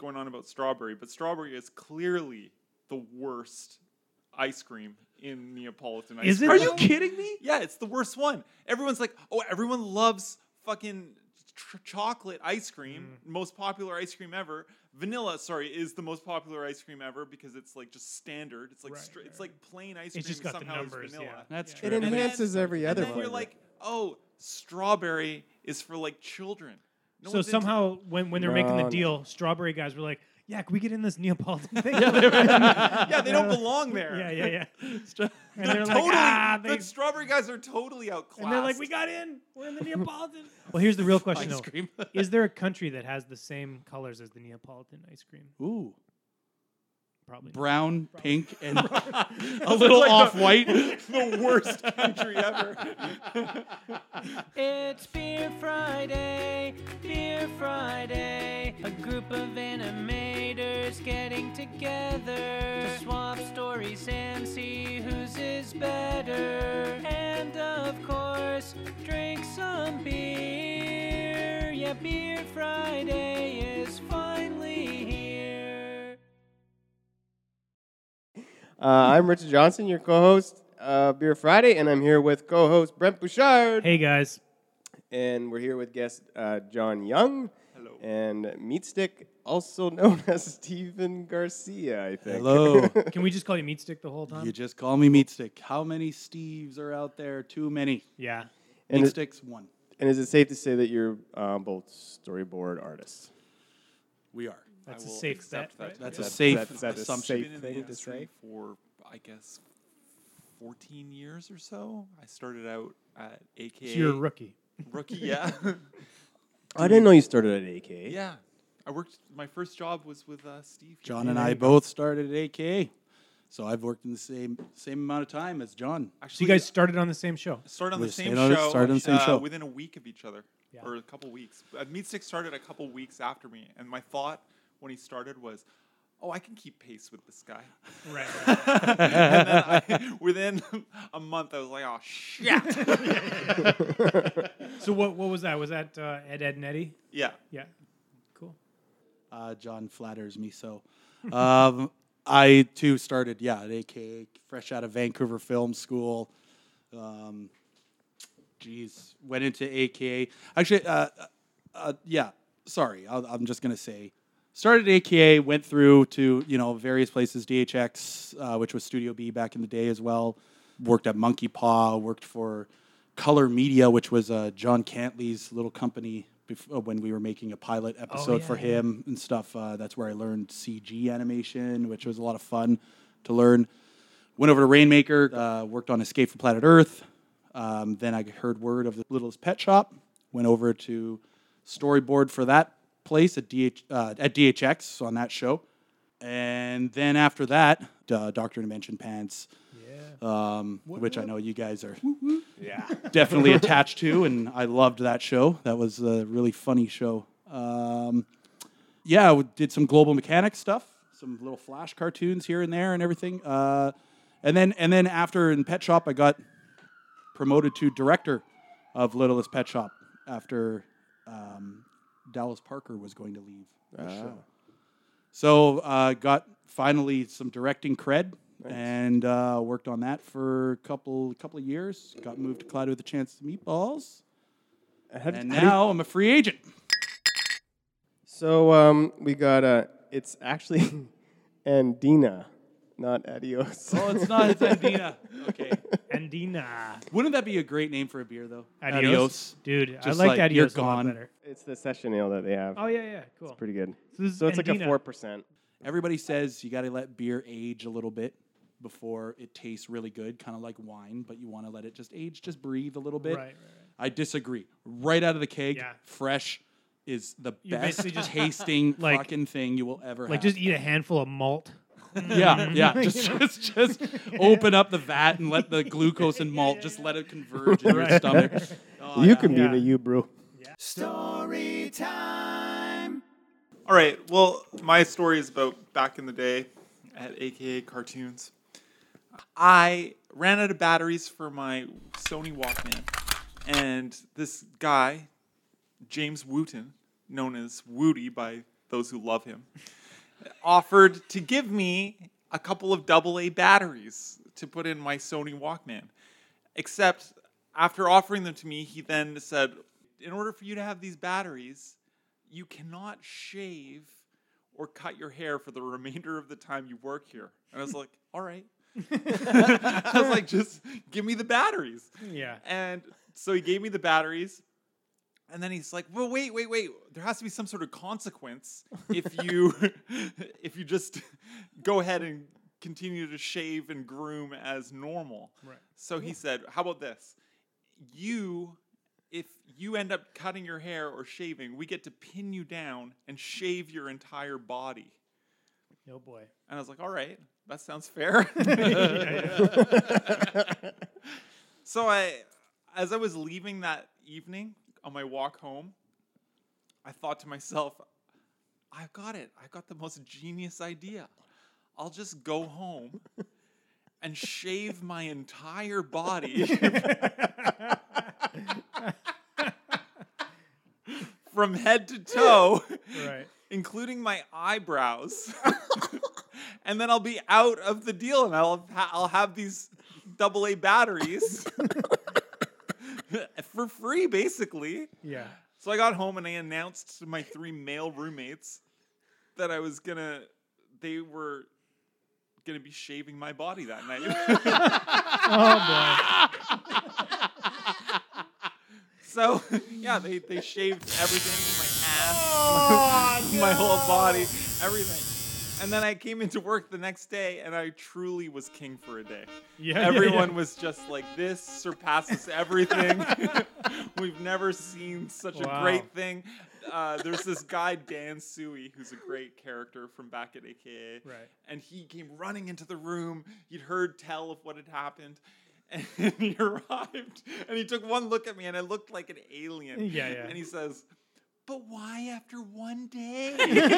going on about strawberry, but strawberry is clearly the worst ice cream in Neapolitan ice cream. Are you kidding me? Yeah, it's the worst one. Everyone's like, oh, everyone loves fucking chocolate ice cream, most popular ice cream ever. Vanilla, is the most popular ice cream ever because it's like just standard. It's like it's like plain ice cream. It's just got somehow the numbers. vanilla. Yeah. That's true. It enhances every other And then flavor. you're like, oh, strawberry is for like children. No So one's into somehow, when they're making the No. deal, strawberry guys were like, "Yeah, can we get in this Neapolitan thing?" yeah, they don't belong there. yeah. And They're they're totally, like, the strawberry guys are totally outclassed. and they're like, "We got in. We're in the Neapolitan." Well, here's the real question: Ice though. cream. Is there a country that has the same colors as the Neapolitan ice cream? Ooh. Probably. Brown, pink, and a little like off-white. the worst country ever. It's Beer Friday, a group of animators getting together to swap stories and see whose is better. And of course, drink some beer. Yeah, Beer Friday is finally here. I'm Richard Johnson, your co-host, Beer Friday, and I'm here with co-host Brent Bouchard. Hey guys. And we're here with guest John Young. Hello. And Meat Stick, also known as Steven Garcia, I think. Hello. Can we just call you Meat Stick the whole time? You just call me Meat Stick. How many Steves are out there? Too many. Yeah. And Meat it- Stick's one. And is it safe to say that you're both storyboard artists? We are. That's I a will safe accept bet. that. Right? That's a That- safe is that a assumption. safe Been in thing the to industry say? for, I guess, 14 years or so. I started out at AKA. So you're a rookie. Rookie, yeah. I didn't know you started at AK. yeah. I worked, my first job was with Steve. John and I both started at AKA. So I've worked in the same amount of time as John. So Actually, you guys started on the same show. started on We the same started show. on the same show. Within a week of each other, Yeah. or a couple weeks. Meat Stick started a couple weeks after me, and my thought when he started was, "Oh, I can keep pace with this guy." Right. And then within a month, I was like, "Oh shit!" So what was that? Was that Ed and Eddie? Yeah. Yeah. Cool. John flatters me so. I too started, at AKA, fresh out of Vancouver Film School. Went into AKA. Actually, sorry, I'm just gonna say, started at AKA, went through to various places, DHX, which was Studio B back in the day as well. Worked at Monkey Paw. Worked for Color Media, which was John Cantley's little company. When we were making a pilot episode for him and stuff, that's where I learned CG animation, which was a lot of fun to learn. Went over to Rainmaker, worked on Escape from Planet Earth. Then I heard word of the Littlest Pet Shop. Went over to storyboard for that place at DHX on that show. And then after that, Dr. Dimension Pants, which I know you guys are definitely attached to, and I loved that show. That was a really funny show. We did some Global Mechanics stuff, some little Flash cartoons here and there and everything. And then after in Pet Shop, I got promoted to director of Littlest Pet Shop after Dallas Parker was going to leave the show. So got finally some directing cred. Nice. And worked on that for a couple of years. Got moved to Cloudy with a Chance of Meatballs. And now I'm a free agent. So we got, it's actually Andina, not Adios. Oh, it's not. It's Andina. Okay. Andina. Wouldn't that be a great name for a beer, though? Adios. Dude, I Just like like Adios you're a lot gone. better. It's the session ale that they have. Oh, yeah, cool. It's pretty good. So It's like a Andina. 4%. Everybody says you got to let beer age a little bit before it tastes really good, kind of like wine, but you want to let it just age, just breathe a little bit. Right. I disagree. Right out of the keg, fresh is the You're best basically just tasting like- fucking thing you will ever Like, have. just eat a handful of malt. Yeah. Just open up the vat and let the glucose and malt just let it converge in your stomach. Oh, You can be the you brew. Story time. All right. Well, my story is about back in the day at AKA Cartoons. I ran out of batteries for my Sony Walkman, and this guy, James Wooten, known as Woody by those who love him, offered to give me a couple of AA batteries to put in my Sony Walkman. Except after offering them to me, he then said, in order for you to have these batteries, you cannot shave or cut your hair for the remainder of the time you work here. And I was like, all right. I was like, just give me the batteries. Yeah. And so he gave me the batteries. And then he's like, well, wait. There has to be some sort of consequence if you if you just go ahead and continue to shave and groom as normal. Right. So he said, how about this? If you end up cutting your hair or shaving, we get to pin you down and shave your entire body. Oh boy. And I was like, all right, that sounds fair. So as I was leaving that evening on my walk home, I thought to myself, I've got it. I got the most genius idea. I'll just go home and shave my entire body from head to toe, Right. including my eyebrows. And then I'll be out of the deal, and I'll have these AA batteries for free, basically. Yeah. So I got home and I announced to my 3 male roommates that they were gonna be shaving my body that night. Oh boy. So yeah, they shaved everything, my ass, my whole body, everything. And then I came into work the next day, and I truly was king for a day. Yeah. Everyone was just like, this surpasses everything. We've never seen such a Wow. great thing. There's this guy, Dan Suey, who's a great character from back at AKA. Right. And he came running into the room. He'd heard tell of what had happened. And he arrived, and he took one look at me, and I looked like an alien. Yeah. And he says, but why after one day?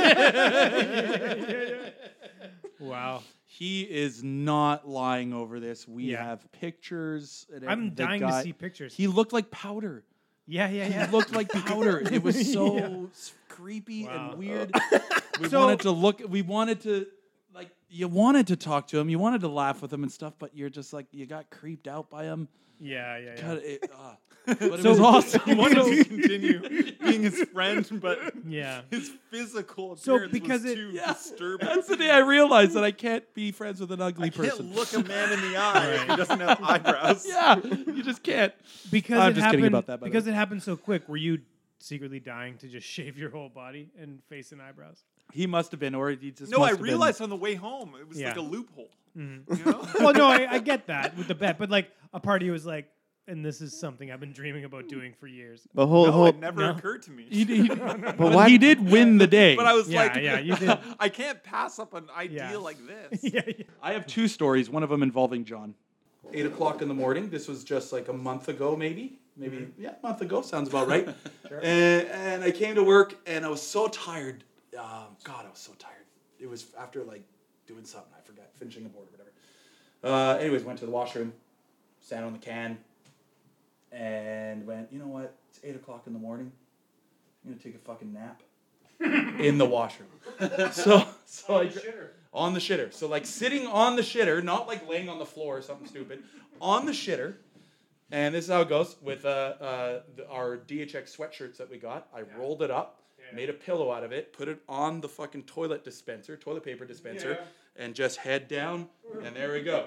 Wow. He is not lying over this. We Yeah. have pictures. And I'm the dying guy- to see pictures. He looked like powder. Yeah. He looked like powder. It was so Yeah. creepy Wow. and weird. We So- wanted to look. We wanted to like. You wanted to talk to him. You wanted to laugh with him and stuff. But you're just like you got creeped out by him. Yeah. God, but it So- was awesome. I wanted to continue being his friend, but Yeah. his physical So appearance because was it- too Yeah. disturbing. That's the day I realized that I can't be friends with an ugly I can't person. look a man in the eye if he doesn't have eyebrows. Yeah, you just can't. Because I'm it just happened, kidding about that, by the because way. it happened so quick, were you secretly dying to just shave your whole body and face and eyebrows? He must have been, or he just No, must I have been. realized on the way home it was Yeah. like a loophole. Mm-hmm. You know? Well, no, I get that with the bet, but like a part of you was like, and this is something I've been dreaming about doing for years. But No, hold. it never No. occurred to me. But why- he did win the day. But I was Yeah, like, yeah, you did. I can't pass up an idea Yeah. like this. Yeah. I have 2 stories, one of them involving John. 8 o'clock in the morning. This was just like a month ago, maybe. Yeah, a month ago. Sounds about right. And I came to work, and I was so tired. God, I was so tired. It was after like doing something. I forgot, finishing a board or whatever. Anyways, went to the washroom, sat on the can, and went, you know what? It's 8 o'clock in the morning. I'm going to take a fucking nap in the washroom. So I... On the shitter. So like sitting on the shitter, not like laying on the floor or something stupid, on the shitter. And this is how it goes with our DHX sweatshirts that we got. I rolled it up, made a pillow out of it, put it on the fucking toilet paper dispenser, and just head down, and there we go.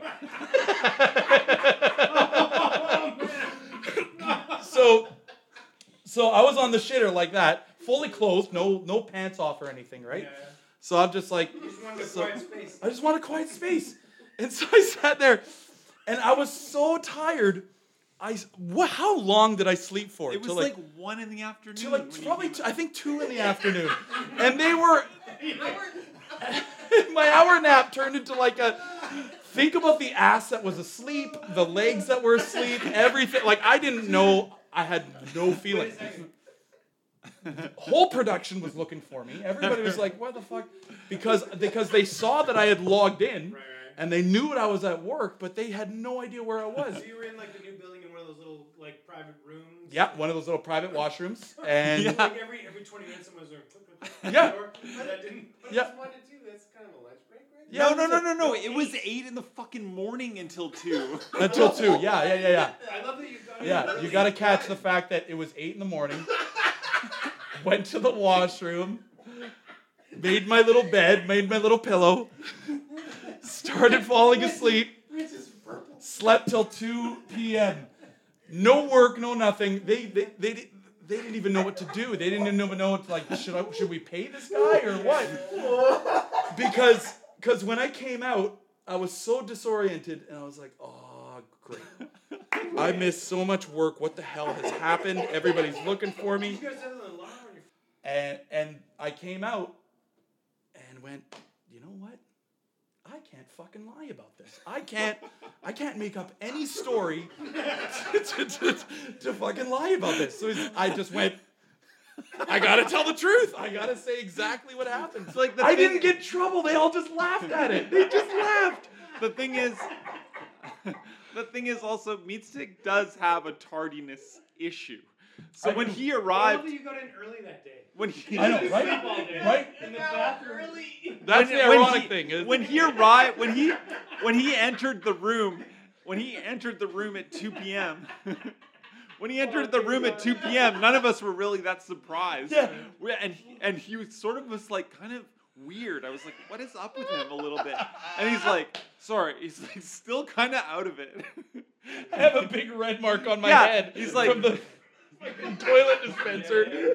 So I was on the shitter like that, fully clothed, no pants off or anything, right? So I'm just like, I just want a quiet space. And so I sat there, and I was so tired. How long did I sleep for? It was Till like 1 in the afternoon. till like when you probably came I think 2 in the afternoon, and they were. My hour nap turned into like a. Think about the ass that was asleep, the legs that were asleep, everything. Like I didn't know. I had no feeling. Whole production was looking for me. Everybody was like, "What the fuck?" Because they saw that I had logged in, and they knew that I was at work, but they had no idea where I was. So you were in like the new building in one of those little like private rooms. Yeah, one of those little private washrooms, and Like every 20 minutes, someone was like, click, click, Yeah. That didn't. Yeah. 1 to 2. That's kind of a lunch break, right? Yeah, No. It was 8 in the fucking morning until 2. Until 2. Yeah. I love that you got it. Yeah, you got to catch the fact that it was 8 in the morning. Went to the washroom, made my little bed, made my little pillow, started falling asleep, slept till 2 p.m. No work, no nothing. They didn't even know what to do. They didn't even know what to, like, should we pay this guy or what? Because when I came out, I was so disoriented and I was like, oh, great. I missed so much work. What the hell has happened? Everybody's looking for me. And I came out and went, you know what? I can't fucking lie about this. I can't make up any story to fucking lie about this. So I just went, I gotta tell the truth. I gotta say exactly what happened. Like I didn't get in trouble. They all just laughed at it. They just laughed. The thing is also, Meatstick does have a tardiness issue. So when he arrived, you got in early that day. when he, I know, right? Right? In the bathroom. That's the ironic thing. when he arrived, when he entered the room, at 2 p.m. When he entered the room at 2 p.m., none of us were really that surprised. Yeah. And he was sort of was like kind of weird. I was like, what is up with him a little bit? And he's like, sorry. He's like still kind of out of it. I have a big red mark on my Yeah, head. he's like- from the fucking toilet dispenser.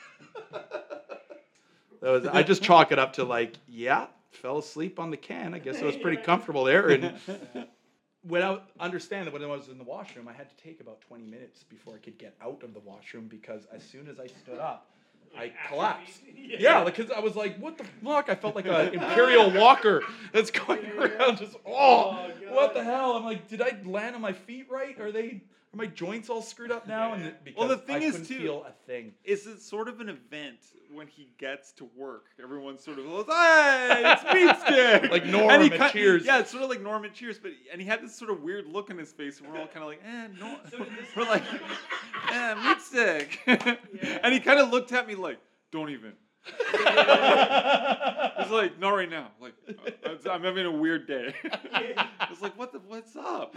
I just chalk it up to like, yeah, fell asleep on the can. I guess it was pretty comfortable there. And without understanding that when I was in the washroom, I had to take about 20 minutes before I could get out of the washroom because as soon as I stood up, I collapsed. Yeah, because I was like, what the fuck? I felt like an imperial walker that's going around just, what the hell? I'm like, did I land on my feet right? Are my joints all screwed up now? And because the thing I is, couldn't too, feel a thing. Is it sort of an event when he gets to work? Everyone sort of goes, hey, it's Meatstick! Like Norm And he at Cheers. Yeah, it's sort of like Norm at Cheers, and he had this sort of weird look on his face, and we're all kind of like, no. We're like, Meatstick. And he kind of looked at me like, don't even. He's like, not right now. Like, I'm having a weird day. I was like, what's up?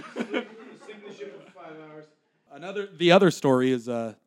The other story is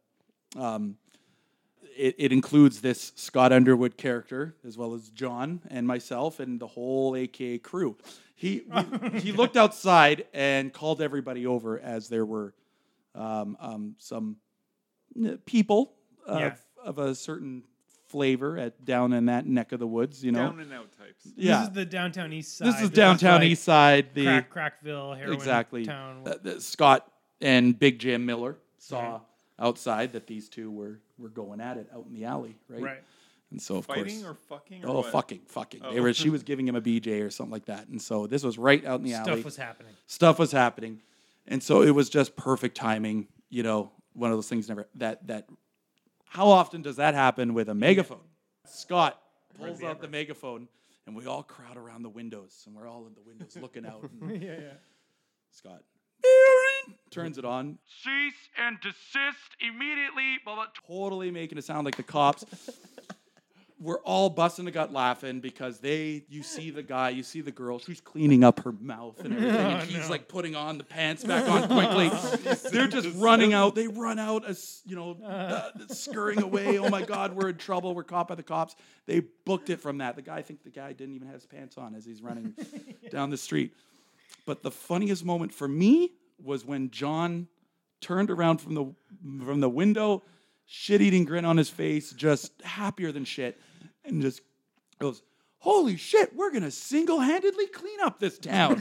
it includes this Scott Underwood character as well as John and myself and the whole AKA crew. He looked outside and called everybody over as there were some people of a certain flavor down in that neck of the woods, you know. Down and out types. Yeah. This is the downtown east side. This is downtown east side. The Crackville, heroin exactly. town. Scott and Big Jim Miller saw outside that these two were going at it out in the alley, right? Right. And so of Fighting course, or fucking or what? fucking. Oh. She was giving him a BJ or something like that, and so this was right out in the alley. Stuff was happening. And so it was just perfect timing. You know, one of those things that. How often does that happen with a megaphone? Scott pulls out the megaphone, and we all crowd around the windows, and we're all in the windows looking out. And Scott turns it on. Cease and desist immediately. Blah, blah, totally making it sound like the cops. We're all busting a gut laughing because you see the guy, you see the girl, she's cleaning up her mouth and everything, and he's like putting on the pants back on quickly. They're just running out. They run out as, scurrying away. Oh my God, we're in trouble. We're caught by the cops. They booked it from that. I think the guy didn't even have his pants on as he's running down the street. But the funniest moment for me was when John turned around from the window, shit-eating grin on his face, just happier than shit, and just goes, holy shit, we're going to single-handedly clean up this town.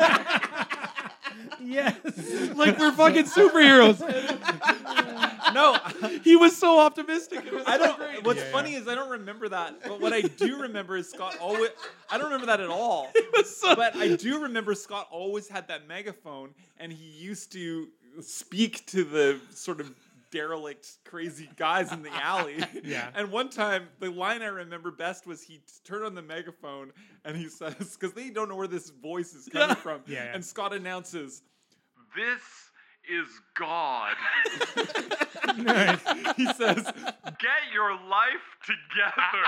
Yes. Like we're fucking superheroes. No, he was so optimistic. It was I so don't. great. What's funny is I don't remember that, but what I do remember is Scott always. I don't remember that at all. But I do remember Scott always had that megaphone, and he used to speak to the sort of derelict, crazy guys in the alley. Yeah. And one time, the line I remember best was he turned on the megaphone and he says, because they don't know where this voice is coming from. Yeah. And Scott announces, This is God. Nice. He says, get your life together.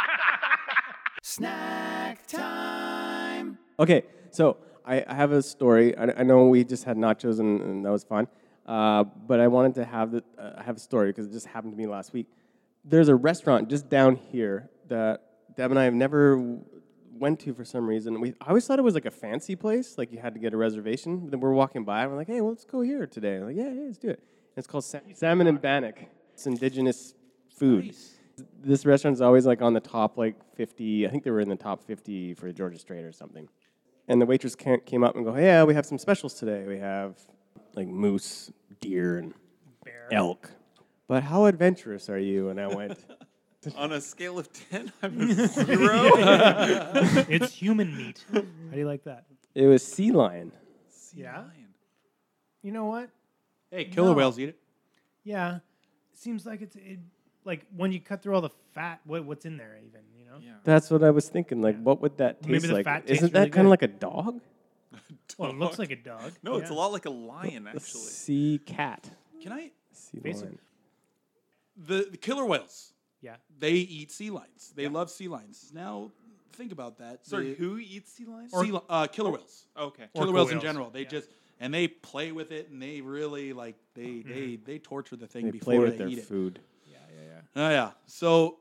Snack time. Okay, so I have a story. I know we just had nachos and that was fun, but I wanted to have have a story because it just happened to me last week. There's a restaurant just down here that Deb and I have never went to for some reason. I always thought it was like a fancy place, like you had to get a reservation. Then we're walking by, and we're like, hey, well, let's go here today. I'm like, yeah, let's do it. And it's called Salmon and Bannock. It's indigenous food. Nice. This restaurant's always like on the top like 50. I think they were in the top 50 for Georgia Strait or something. And the waitress came up and go, hey, yeah, we have some specials today. We have like moose, deer, and Bear. elk. But how adventurous are you? And I went, On a scale of 10, I'm a 0. It's human meat. How do you like that? it was sea lion. Yeah? You know what? Hey, killer No. whales eat it. Yeah. It seems like like when you cut through all the fat, what's in there even, you know? Yeah. That's what I was thinking. Like, what would that taste Maybe the like? fat tastes Isn't that really kind of good. like a dog? Well, it looks like a dog. No, it's a Yeah. lot like a lion, A actually. sea cat. Can I? Sea Basically. lion. The killer whales. Yeah. They eat sea lions. They love sea lions. Now, think about that. Sorry, The who eats sea lions? killer whales. Okay. Killer Orca whales in whales. general. They Yeah. just and they play with it, and they really like they torture the thing They before play with they their eat it. food. Oh yeah. So,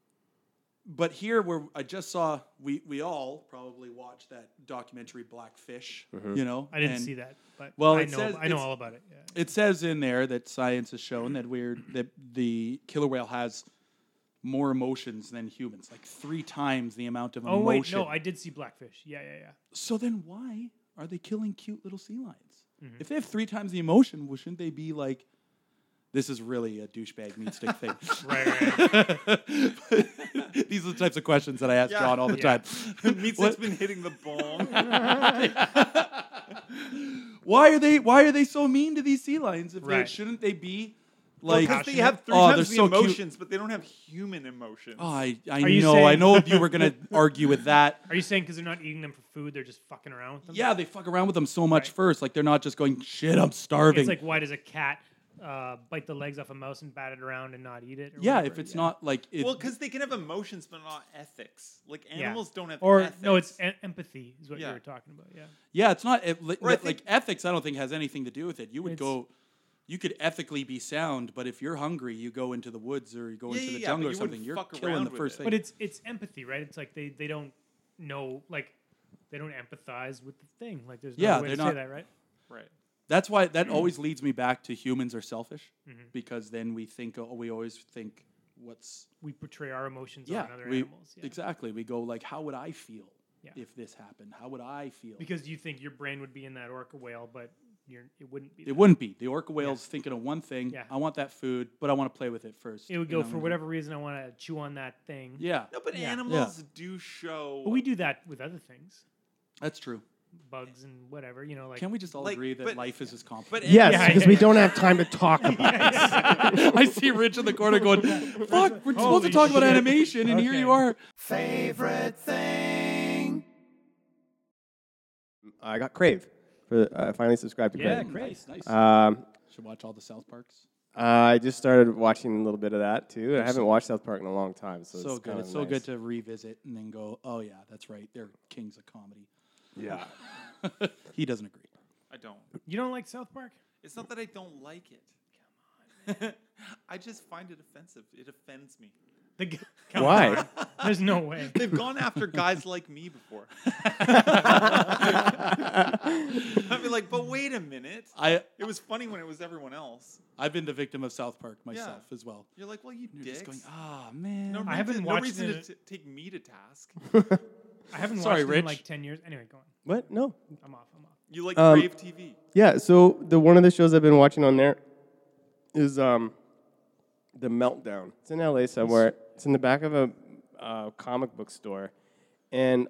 but here where I just saw, we all probably watched that documentary Blackfish. You know, I didn't and see that, but Well, I it know says I know it's- all about it. Yeah. It says in there that science has shown that the killer whale has more emotions than humans, like 3 times the amount of Oh emotion. wait, no, I did see Blackfish. Yeah. So then why are they killing cute little sea lions? Mm-hmm. If they have 3 times the emotion, well, shouldn't they be like, this is really a douchebag meat stick thing? Right. These are the types of questions that I ask Yeah. John all the Yeah. time. Meatstick's What- been hitting the bong. Why are they so mean to these sea lions? If they Right. shouldn't they be like? Because they have 3 Oh, times they're the so cute. emotions, but they don't have human emotions. Oh, I Are you know. I saying- know you were gonna argue with that. Are you saying because they're not eating them for food, they're just fucking around with them? Yeah, they fuck around with them so much Right. first. Like they're not just going, shit, I'm starving. It's like, why does a cat bite the legs off a mouse and bat it around and not eat it? Or yeah, whatever? if it's not like it, Well, because they can have emotions, but not ethics. Like animals don't have Or ethics. no, it's empathy is what Yeah. you were talking about. Yeah. yeah, it's not Or I think- like ethics. I don't think has anything to do with it. You would It's- go, you could ethically be sound, but if you're hungry, you go into the woods or you go into the yeah, jungle but or you something. wouldn't You're fuck killing around the with first it. thing. But it's empathy, right? It's like they don't know, like they don't empathize with the thing. Like there's no Yeah, way they're to not- say that, right? right. That's why that always leads me back to humans are selfish Mm-hmm. because then we always think what's We portray our emotions yeah, on other we, animals. Yeah. exactly. We go like, how would I feel Yeah. if this happened? How would I feel? Because you think your brain would be in that orca whale, but it wouldn't be. It that. wouldn't be. The orca whale's thinking of one thing. Yeah. I want that food, but I want to play with it first. It would you go know? for whatever reason. I want to chew on that thing. Yeah, No, but Yeah. animals do show. But we do that with other things, that's true. bugs and whatever. You know, like Can we just all like, agree that but- life is as But complicated? Yes, Yeah, because yeah, we yeah. don't have time to talk about it. I see Rich in the corner going, fuck, we're supposed to Holy talk about shit. animation, and here Okay. you are. Favorite thing. I got Crave. I finally subscribed to Yeah, Crave. Crave. Nice. Should watch all the South Parks. I just started watching a little bit of that too. I haven't watched South Park in a long time, so So it's good. kinda It's so nice. good to revisit and then go, oh yeah, that's right. They're kings of comedy. Yeah. He doesn't agree. I don't. you don't like South Park. It's not that I don't like it. Come on. I just find it offensive. It offends me. Come Why? on. There's no way. They've gone after guys like me before. I'd be like, but wait a minute. It was funny when it was everyone else. I've been the victim of South Park myself as well. You're like, well, you You're dicks. just going, ah man. no I haven't reason, watched no reason it. to take me to task. I haven't Sorry, watched it Rich. in like 10 years. Anyway, go on. What? No. I'm off. You like Um, Crave TV. Yeah. So one of the shows I've been watching on there is The Meltdown. It's in LA somewhere. It's in the back of a comic book store, and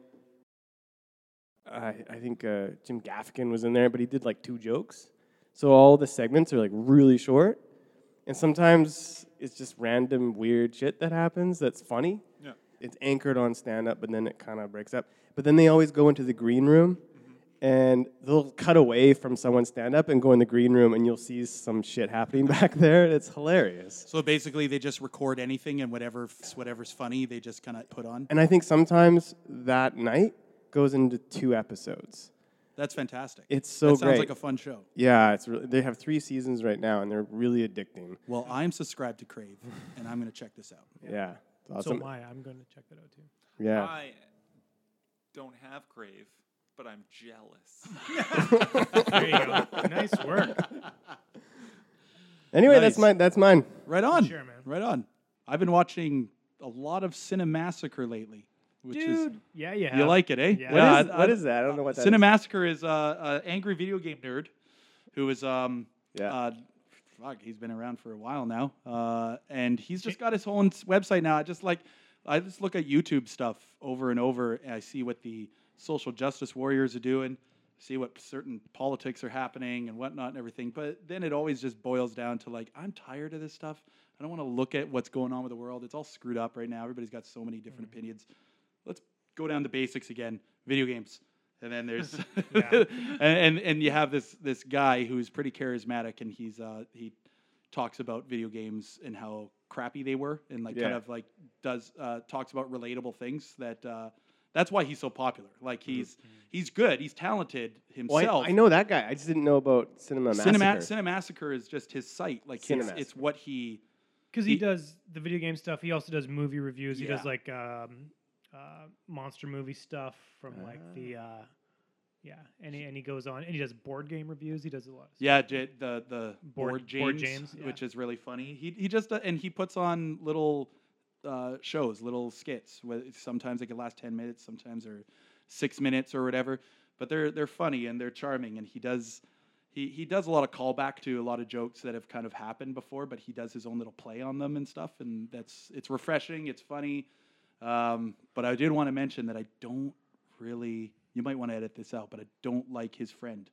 I think Jim Gaffigan was in there, but he did like 2 jokes. So all the segments are like really short, and sometimes it's just random weird shit that happens that's funny. Yeah. It's anchored on stand-up, but then it kind of breaks up. But then they always go into the green room, and they'll cut away from someone's stand-up and go in the green room, and you'll see some shit happening back there. It's hilarious. So basically, they just record anything and whatever's funny, they just kind of put on. And I think sometimes that night goes into 2 episodes. That's fantastic. It's so that sounds great. like a fun show. Yeah, they have 3 seasons right now, and they're really addicting. Well, I'm subscribed to Crave, and I'm going to check this out. Yeah, it's So awesome. am I. I'm going to check that out too. Yeah. I don't have Crave, but I'm jealous. There you go. Nice work. Anyway, Nice. that's mine. Right on. Sure, man. Right on. I've been watching a lot of Cinemassacre lately, which is Dude, yeah, you have. you like it, eh? Yeah. What is that? I don't know what that is. Cinemassacre is an angry video game nerd who is he's been around for a while now, and he's just got his own website now. I just look at YouTube stuff over and over, and I see what the social justice warriors are doing, see what certain politics are happening and whatnot and everything. But then it always just boils down to like, I'm tired of this stuff. I don't want to look at what's going on with the world. It's all screwed up right now. Everybody's got so many different opinions. Let's go down to basics again. Video games. And then there's and you have this guy who's pretty charismatic, and he talks about video games and how crappy they were, and kind of like talks about relatable things that's why he's so popular. Like he's good, he's talented himself. Well, I know that guy. I just didn't know about Cinema Massacre. Cinemassacre is just his site. Like it's what he. Because he does the video game stuff. He also does movie reviews. He Yeah. does like monster movie stuff from like the and he goes on and he does board game reviews. He does a lot of stuff. Yeah, the Board board James, James, yeah. which is really funny. He just and he puts on little shows, little skits. Sometimes they can last 10 minutes, sometimes they're 6 minutes or whatever. But they're funny and they're charming. And he does a lot of callback to a lot of jokes that have kind of happened before. But he does his own little play on them and stuff. And it's refreshing. It's funny. But I did want to mention that I don't really. You might want to edit this out, but I don't like his friend.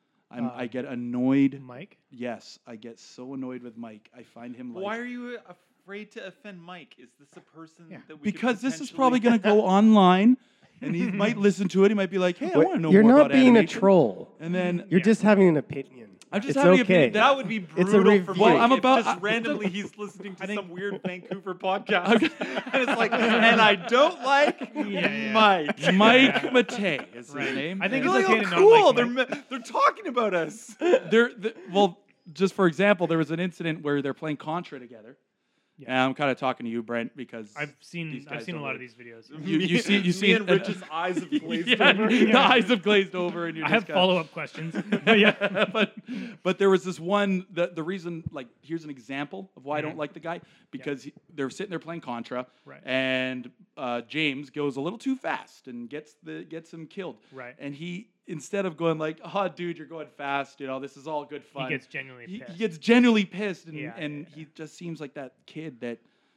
I get annoyed. Mike? Yes, I get so annoyed with Mike. I find him like... Why are you afraid to offend Mike? Is this a person that we could Because this is potentially- probably going to go online, and he might listen to it. He might be like, hey, I want to know You're more not about being animation. a troll. And then... You're just having an opinion. I'm just it's having an okay. opinion. That would be It's a brutal for review. Mike. Well, I'm if about- just randomly he's listening to some weird Vancouver podcast, and it's like, and I don't like Mike. Mike Matei is his Right. name. I think You're it's like, okay oh, to cool. not like Mike. They're talking about us. Well, just for example, there was an incident where they're playing Contra together. Yeah. And I'm kind of talking to you, Brent, because I've seen guys a don't lot of really- these videos. you see and Rich's eyes have glazed yeah, over. the eyes have glazed over, and you're I just have kinda- follow-up questions. Yeah. but there was this one the reason, like, here's an example of why I don't like the guy, because they're sitting there playing Contra, Right. and James goes a little too fast and gets him killed, Right. and he, instead of going like, oh dude, you're going fast, this is all good fun, He gets genuinely he pissed. gets genuinely pissed, and, Yeah, and yeah, he just seems like that kid that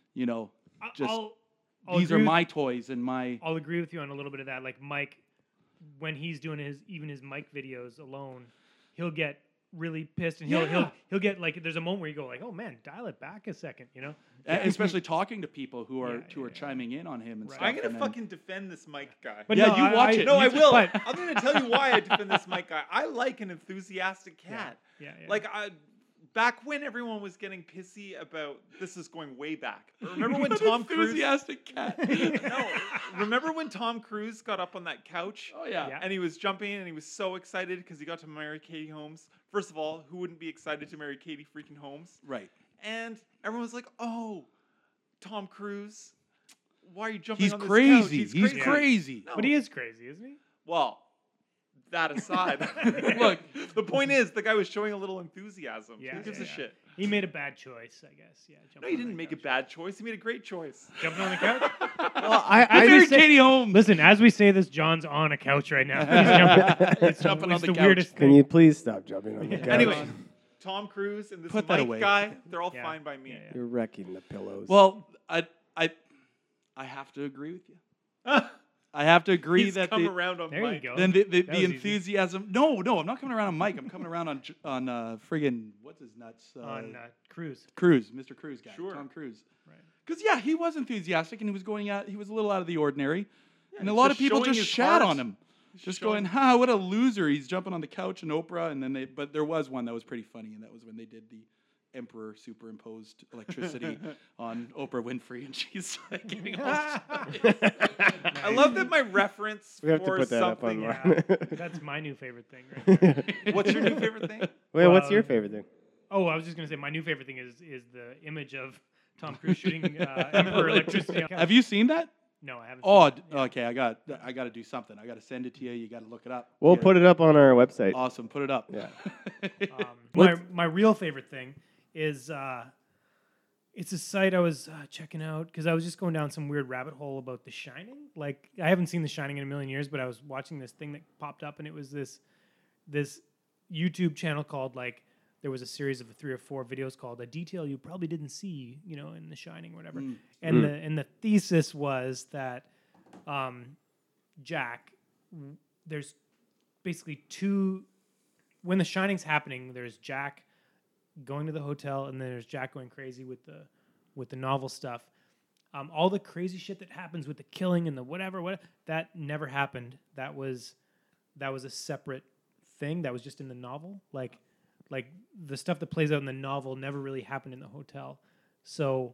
just I'll these are agree with- my toys and my I'll agree with you on a little bit of that. Like Mike, when he's doing his Mike videos alone, he'll get really pissed and he'll get like there's a moment where you go like, oh man, dial it back a second, especially talking to people who are Yeah, chiming in on him and Right. stuff. I'm gonna and then- fucking defend this Mike guy. But Yeah, no, you watch it. No, I will. But, I'm going to tell you why I defend this Mike guy. I like an enthusiastic cat. yeah. Like, back when everyone was getting pissy about, this is going way back. Remember when Tom Cruise... enthusiastic cat. No, remember when Tom Cruise got up on that couch? Oh yeah. Yeah. And he was jumping and he was so excited because he got to marry Katie Holmes. First of all, who wouldn't be excited to marry Katie freaking Holmes? Right. And everyone was like, oh, Tom Cruise, why are you jumping He's on this crazy. couch? He's crazy. No. But he is crazy, isn't he? Well, that aside, look, the point is the guy was showing a little enthusiasm. Yeah, Who gives yeah, a yeah. shit? He made a bad choice, I guess. Yeah. No, jumping he on didn't that make a couch. bad choice. He made a great choice. Jumping on the couch. Well, I married Katie Holmes. Listen, as we say this, John's on a couch right now. He's jumping. It's Jumping on it's the the couch. weirdest Can thing. you please stop jumping on the couch? Anyway, Tom Cruise and this Put that Mike away. guy, they're all Yeah. fine by me. Yeah, yeah. You're wrecking the pillows. Well, I have to agree with you. I have to agree He's that come the, around on There Mike. you go. then the That was easy. enthusiasm. No, I'm not coming around on Mike. I'm coming around on friggin' what's his nuts on Cruise. Cruz, Mr. Cruz guy, Sure. Tom Cruise. Right. Because he was enthusiastic and he was going out. He was a little out of the ordinary, and a he's lot of just people showing just his shat heart. on him. just Showing- going, "Ha, what a loser! He's jumping on the couch and Oprah." And then but there was one that was pretty funny, and that was when they did the Emperor superimposed electricity on Oprah Winfrey, and she's like getting all. I love that my reference We have to for put that up something. online. That's my new favorite thing. Right there. What's your new favorite thing? Wait, what's Well, your favorite thing? Oh, I was just gonna say my new favorite thing is the image of Tom Cruise shooting Emperor electricity. on- Have you seen that? No, I haven't. Oh, seen it. okay. I got to do something. I got to send it to you. You got to look it up. We'll Yeah. put it up on our website. Awesome. Put it up. Yeah. My real favorite thing is it's a site I was checking out because I was just going down some weird rabbit hole about The Shining. Like I haven't seen The Shining in a million years, but I was watching this thing that popped up, and it was this YouTube channel called like there was a series of 3 or 4 videos called "A Detail You Probably Didn't See," in The Shining or whatever. And the thesis was that Jack, there's basically 2. When The Shining's happening, there's Jack going to the hotel, and then there's Jack going crazy with the novel stuff. All the crazy shit that happens with the killing and the whatever that never happened. That was a separate thing. That was just in the novel. Like the stuff that plays out in the novel never really happened in the hotel. So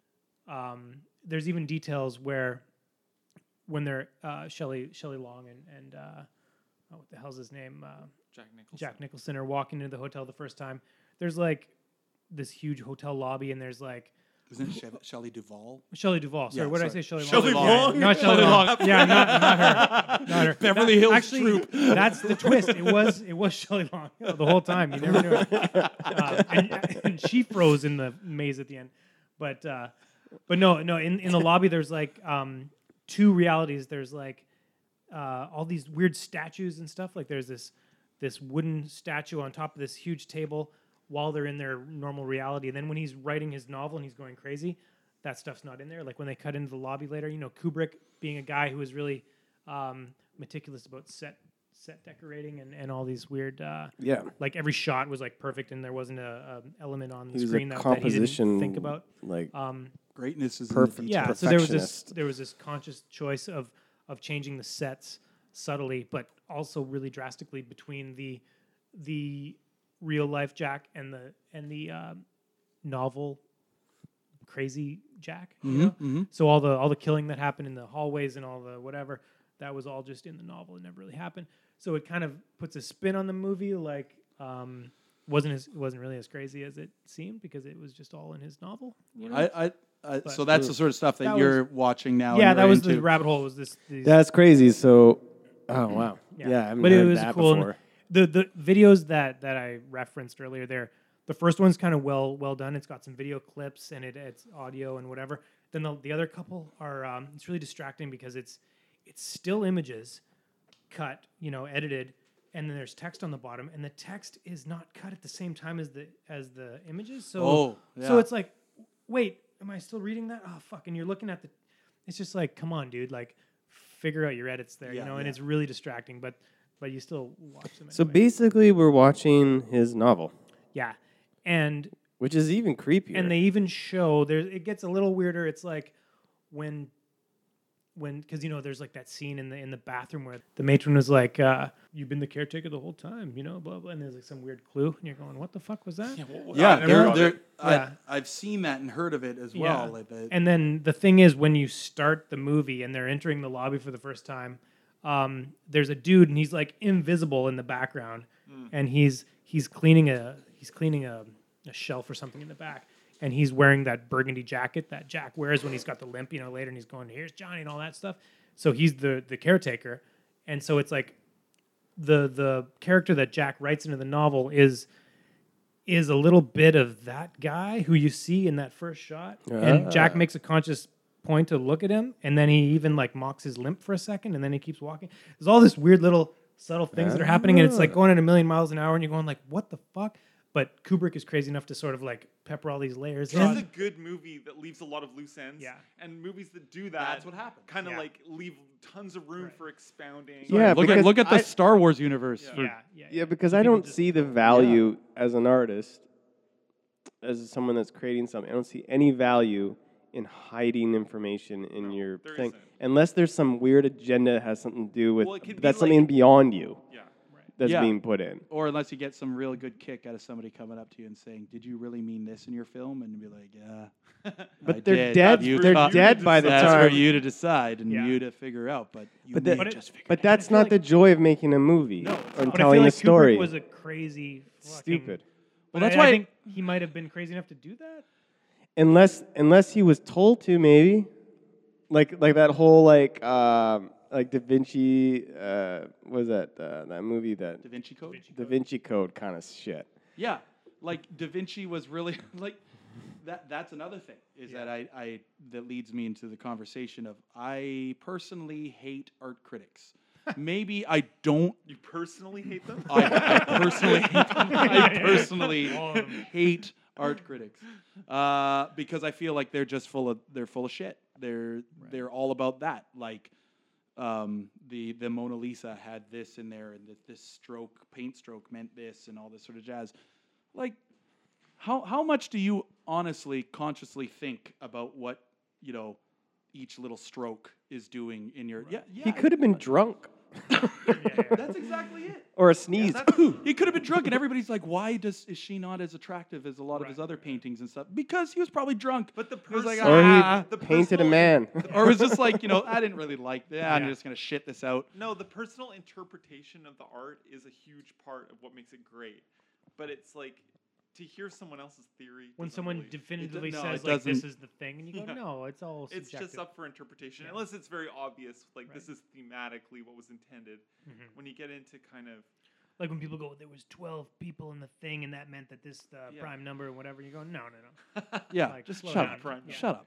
there's even details where when they're Shelley Long and what the hell's his name? Jack Nicholson are walking into the hotel the first time. There's like this huge hotel lobby, and there's like Isn't it Shelley Duvall? Shelley Duvall. Sorry, Yeah, what did I sorry. say? Shelley Shelley Long. Long? Yeah, not Shelley Long. Yeah, not her. Not her. Beverly Hills Actually, Troop. That's the twist. It was Shelley Long the whole time. You never knew it. And she froze in the maze at the end. But no. In the lobby, there's like 2 realities. There's like all these weird statues and stuff. Like there's this wooden statue on top of this huge table while they're in their normal reality. And then when he's writing his novel and he's going crazy, that stuff's not in there. Like when they cut into the lobby later, Kubrick being a guy who was really meticulous about set decorating and all these weird, Yeah. like every shot was like perfect and there wasn't a element on the He was screen a that he didn't composition think about. like Greatness is Perfect. In the Yeah, details. so perfectionist. there was this conscious choice of changing the sets subtly, but also really drastically between the real life Jack and the novel crazy Jack. So all the killing that happened in the hallways and all the whatever, that was all just in the novel. It never really happened. So it kind of puts a spin on the movie, like wasn't really as crazy as it seemed because it was just all in his novel. So that's the sort of stuff that that you're watching now. Yeah, and that you're was into. the rabbit hole. Was this? These, that's crazy. So, oh wow, yeah, I haven't but heard it was that cool. before. And the videos that I referenced earlier there, the first one's kind of well done. It's got some video clips and it's audio and whatever. Then the other couple are it's really distracting because it's still images cut, edited, and then there's text on the bottom, and the text is not cut at the same time as the images. So so it's like, wait, am I still reading that? Oh fuck! And you're looking at it's just like, come on, dude, like figure out your edits there, and it's really distracting, but you still watch them. So anyway. basically, we're watching his novel, Yeah, and which is even creepier. they even show it gets a little weirder. It's like when because there's like that scene in the bathroom where the matron was like, "You've been the caretaker the whole time," blah blah, and there's like some weird clue, and you're going, "What the fuck was that?" I've seen that and heard of it as well. Yeah. Like And then the thing is, when you start the movie and they're entering the lobby for the first time, there's a dude and he's like invisible in the background, and he's cleaning a shelf or something in the back, and he's wearing that burgundy jacket that Jack wears when he's got the limp, later, and he's going, "Here's Johnny," and all that stuff. So he's the caretaker, and so it's like the character that Jack writes into the novel is a little bit of that guy who you see in that first shot. And Jack makes a conscious point to look at him, and then he even like mocks his limp for a second, and then he keeps walking. There's all this weird little subtle things that are happening, and it's like going at 1,000,000 miles an hour, and you're going like, what the fuck? But Kubrick is crazy enough to sort of like pepper all these layers It's in. a good movie that leaves a lot of loose ends. Yeah. And movies that do that, That's what happens. kind of Yeah. like leave tons of room for expounding. Yeah, look because at the Star Wars universe. Yeah. for- Yeah, because So I people don't just- see the value as an artist, as someone that's creating something. I don't see any value in hiding information in your there thing, isn't. unless there's some weird agenda that has something to do with Well, it could be that's like- something beyond you Yeah. that's Yeah. being put in. Or unless you get some really good kick out of somebody coming up to you and saying, "Did you really mean this in your film?" And you'd be like, "Yeah." But I they're did. dead. You They're thought- dead by the That's for time. you to decide and Yeah. you to figure out. But you But, may that- just figure but it that's feel not like- the joy of making a movie or But I feel telling like a story. Kubrick was a crazy, fucking, Stupid. But that's I why- think he might have been crazy enough to do that. Unless he was told to, maybe, like that whole like Da Vinci, what was that movie that Da Vinci Code? Da Vinci Code kind of shit. Yeah, like Da Vinci was really like that. That's another thing is that I that leads me into the conversation of I personally hate art critics. Maybe I don't. You personally hate them? I personally hate them. I personally All of them. hate art critics because I feel like they're just full of shit. They're all about that. Like the Mona Lisa had this in there, and this paint stroke meant this, and all this sort of jazz. Like, how much do you honestly, consciously think about what each little stroke is doing in your? Yeah, He could have been drunk That's exactly it. or a sneeze. He could have been drunk, and everybody's like, "Why is she not as attractive as a lot of his other paintings and stuff?" Because he was probably drunk. But the He was like, person- Or "Ah." he painted a man. Or it was just like, I didn't really like that. I'm Yeah. just gonna shit this out. No, the personal interpretation of the art is a huge part of what makes it great. But it's like to hear someone else's theory. When doesn't someone really- definitively no, says it like this doesn't. is the thing, and you go, Yeah. no, it's all it's subjective. just up for interpretation, Yeah. unless it's very obvious. Like Right. this is thematically what was intended. Mhm. When you get into kind of Like when people go, there was 12 people in the thing, and that meant that this Yeah. prime number or whatever. You go, no. Yeah, Like, just slow shut down. up. Prime. Yeah. Shut up.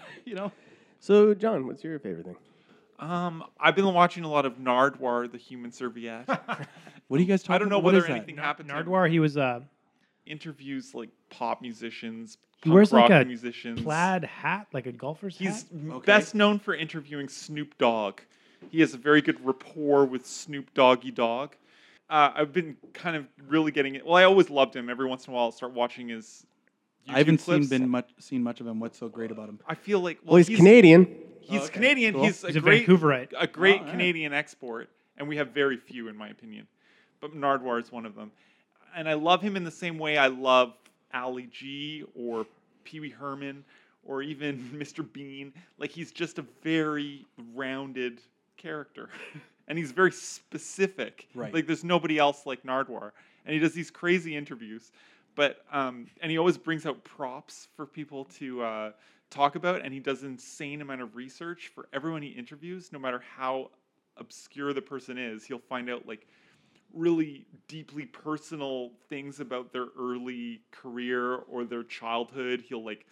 So, John, what's your favorite thing? I've been watching a lot of Nardwar, the Human Serviette. What are you guys talking? I don't know about? What whether is that? anything happened to him. Nardwar, he was Interviews like pop musicians, he punk wears like rock a musicians. plaid hat, like a golfer's He's hat. Okay. best known for interviewing Snoop Dogg. He has a very good rapport with Snoop Doggy Dogg. I've been kind of really getting it. Well, I always loved him. Every once in a while, I'll start watching his YouTube I haven't clips. seen much of him. What's so great about him? I feel like Well, he's Canadian. He's okay. Canadian. Cool. He's He's a a great Vancouverite. a great Oh, yeah. Canadian export, and we have very few, in my opinion. But Nardwar is one of them, and I love him in the same way I love Ali G or Pee Wee Herman or even Mr. Bean. Like he's just a very rounded character, and he's very specific. Right. Like there's nobody else like Nardwar, and he does these crazy interviews. But and he always brings out props for people to talk about, and he does an insane amount of research for everyone he interviews, no matter how obscure the person is. He'll find out like really deeply personal things about their early career or their childhood. He'll like,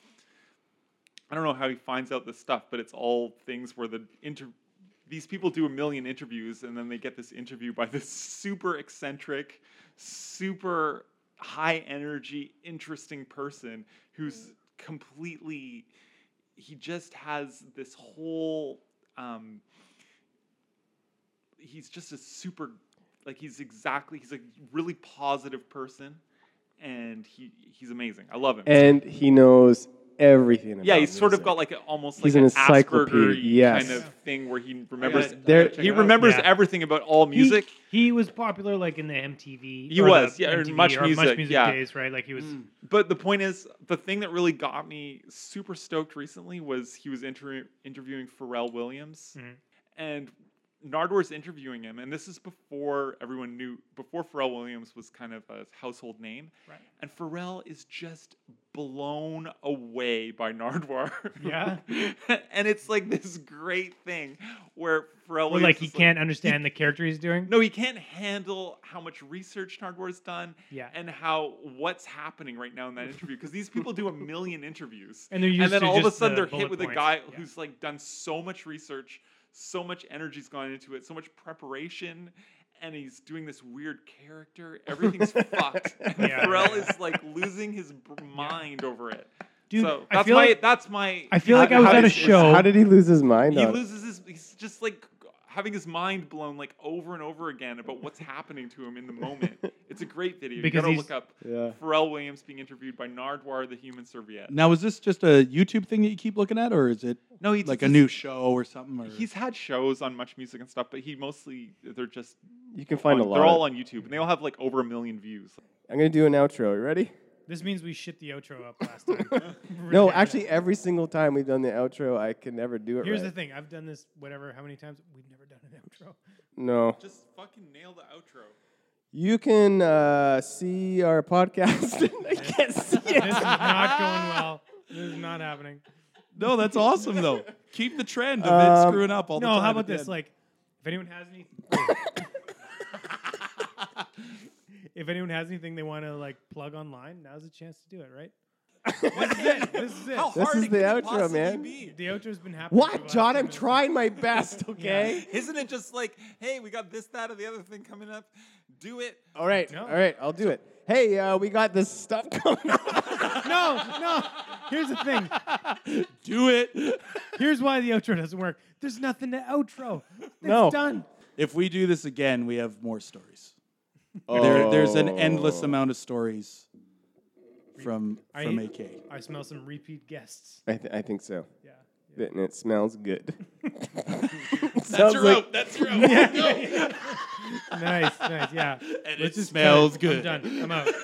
I don't know how he finds out this stuff, but it's all things where these people do a million interviews, and then they get this interview by this super eccentric, super high energy, interesting person who's completely, he just has this whole, he's just a super, like he's a really positive person, and he's amazing. I love him. And he knows everything about yeah, he's sort of music. got like almost He's like an an encyclopedia, Asperger yes. kind of thing where he remembers There- he remembers Yeah. everything about all music. He was popular like in the MTV. He or was, the yeah, or MTV Much or Music, yeah. days, right? Like he was. But the point is, the thing that really got me super stoked recently was he was interviewing Pharrell Williams, Mhm. and Nardwar's interviewing him, and this is before everyone knew, before Pharrell Williams was kind of a household name, Right. and Pharrell is just blown away by Nardwar. Yeah? And it's like this great thing where Pharrell Or Williams like he is can't understand the character he's doing. No, he can't handle how much research Nardwar's done Yeah. and how what's happening right now in that interview. Because these people do a million interviews. And they're used then to all of a just sudden the they're hit bullet with a points. guy Yeah. who's like done so much research, so much energy's gone into it, so much preparation, and he's doing this weird character. Everything's fucked. And Yeah. Pharrell is like losing his mind over it. Dude, so I that's feel my like- that's my I feel like I was at a it's- show. How did he lose his mind? he on it? loses his. He's just like having his mind blown like over and over again about what's happening to him in the moment. It's a great video. Because you gotta he's- look up Yeah. Pharrell Williams being interviewed by Nardwuar, the human serviette. Now, is this just a YouTube thing that you keep looking at, or is it No, like a new show or something? Or? He's had shows on Much Music and stuff, but they're just You can find a lot. they're all on YouTube, and they all have like over 1 million views. I'm gonna do an outro. You ready? This means we shit the outro up last time. No, actually, every single time we've done the outro, I can never do it Here's right. the thing. I've done this how many times? We've never done an outro. No. Just fucking nail the outro. You can see our podcast. I can't see This is not going well. This is not happening. No, that's awesome though. Keep the trend of it screwing up all the No, time. how at about the this? end. Like, if anyone has any, if anyone has anything they want to like plug online, now's the chance to do it. Right? This is it. This is it. How This hard is it the could it outro, possibly man. be? The outro's been happening. for the What, last John? 2 I'm minutes. trying my best, okay? Isn't it just like, hey, we got this, that, or the other thing coming up? Do it. All right, No. all right, I'll do it. Hey, we got this stuff coming up. No. Here's the thing. do it. Here's why the outro doesn't work. There's nothing to outro. It's No. done. If we do this again, we have more stories. There's an endless Oh. amount of stories from I- AK. I smell some repeat guests. I think so. Yeah. And it smells good. That's your out. That's your out. Nice. Yeah. And Let's it just smells cut it. good. I'm done. I'm out.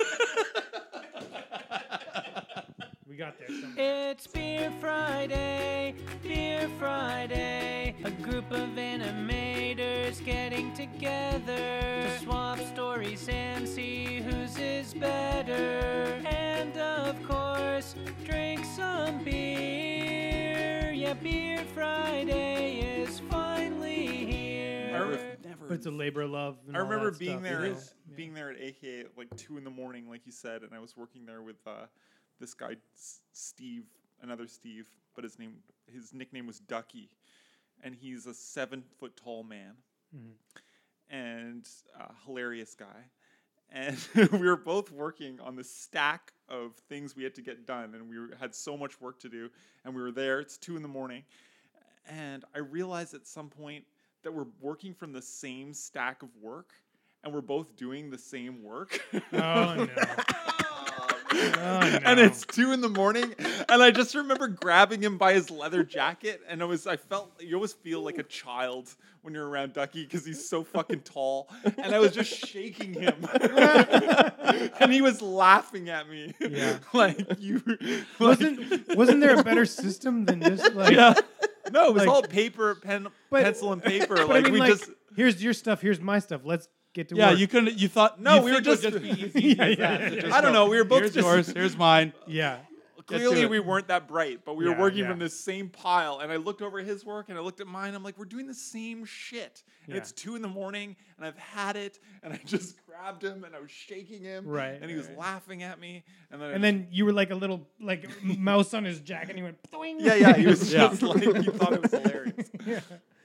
We got there. Somewhere. It's Beer Friday, Beer Friday. A group of animators getting together to swap stories and see whose is better. And of course, drink some beer. Yeah, Beer Friday is finally here. But it's a labor of love. And I all remember that being stuff. there, It is. being there at AKA at like 2 a.m, like you said, and I was working there with this guy Steve, another Steve, but his nickname was Ducky, and he's a 7-foot tall man, and hilarious guy, and we were both working on this stack of things we had to get done, and had so much work to do, and we were there. It's 2 a.m, and I realized at some point that we're working from the same stack of work, and we're both doing the same work. Oh no. Oh, no. And it's 2 a.m, and I just remember grabbing him by his leather jacket, and I felt, you always feel like a child when you're around Ducky because he's so fucking tall, and I was just shaking him, and he was laughing at me, Yeah. like you. Wasn't there a better system than just like? No, it was like- all paper, pencil, and paper. But Like I mean, we like, just. here's your stuff. Here's my stuff. Let's get to Yeah, work. you couldn't. You thought No, you we were think it would just- be as easy as that. yeah. To just I don't go, know, we were both Here's just- yours. Here's mine. Yeah. Clearly, it. we weren't that bright, but we were Yeah, working yeah. from this same pile. And I looked over his work, and I looked at mine. I'm like, we're doing the same shit. And Yeah. it's 2 a.m, and I've had it. And I just grabbed him, and I was shaking him. Right, And he was right. laughing at me. And then, And then you were like a little mouse on his jacket, and he went. Boing. yeah, he was Yeah. just like, he thought it was hilarious. Yeah.